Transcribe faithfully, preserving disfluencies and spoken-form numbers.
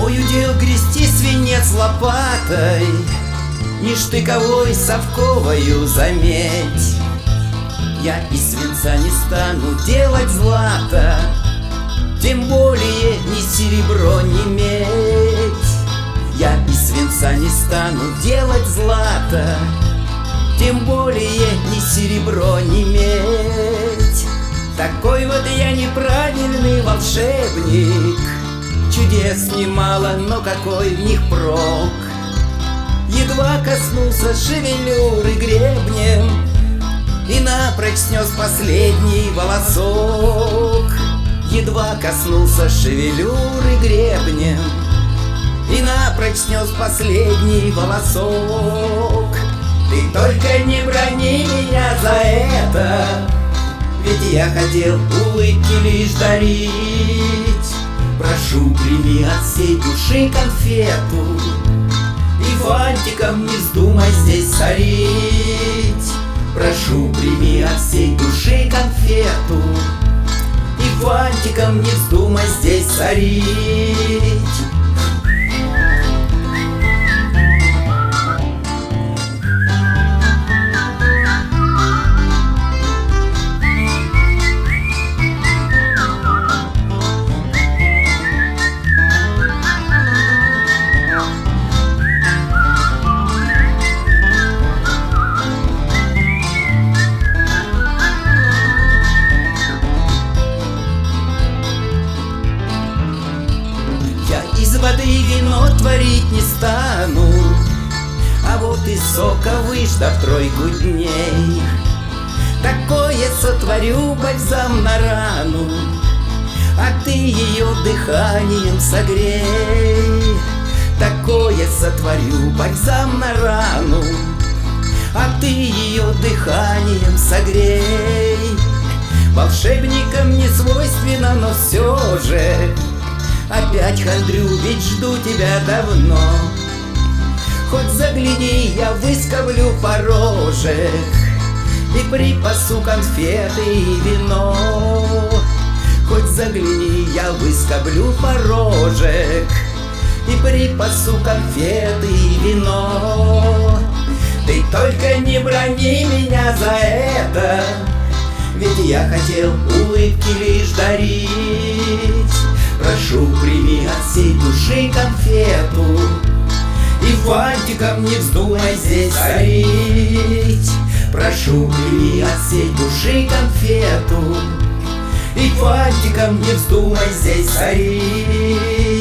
Мой удел грести свинец лопатой, не штыковой совковою, заметь. Я из свинца не стану делать злато, тем более ни серебро, ни медь. Я из свинца не стану делать злато, тем более ни серебро, ни медь. Такой вот я неправильный волшебник, чудес немало, но какой в них прок. Едва коснулся шевелюры гребнем и напрочь снес последний волосок. Едва коснулся шевелюры гребнем и напрочь снес последний волосок. Ты только не брони меня за это, ведь я хотел улыбки лишь дарить. Прошу, прими от всей души конфету и фантиком не вздумай здесь сорить. Прошу, прими от всей души конфету и фантиком не вздумай здесь сорить. Из воды вино творить не стану, а вот из сока, выждав тройку дней, такое сотворю бальзам на рану, а ты ее дыханием согрей. Такое сотворю бальзам на рану, а ты ее дыханием согрей. Волшебникам не свойственно, но все же опять хандрю, ведь жду тебя давно. Хоть загляни, я выскоблю порожек и припасу конфеты и вино. Хоть загляни, я выскоблю порожек и припасу конфеты и вино. Ты только не брони меня за это, ведь я хотел улыбки лишь дарить. Прошу, прими от всей души конфету и фантиком не вздумай здесь сорить. Прошу, прими от всей души конфету и фантиком не вздумай здесь сорить.